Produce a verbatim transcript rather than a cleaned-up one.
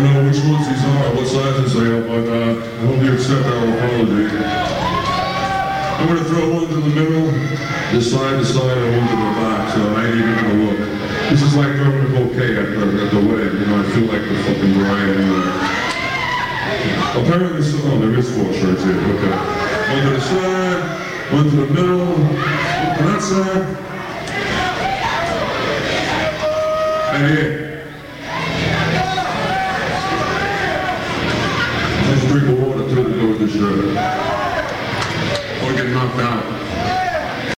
know which ones these are, what sizes they are, but uh, I hope you accept our apology. I'm going to throw one to the middle, this side to side, and one to the back, so I ain't even going to look. This is like throwing a bouquet at the, at the wedding, you know, I feel like the fucking bride anyway. Apparently, so, oh, there is four shirts here, okay. One to the side, one to the middle, one to that side. And here. Let's drink the water too to go with the shirt.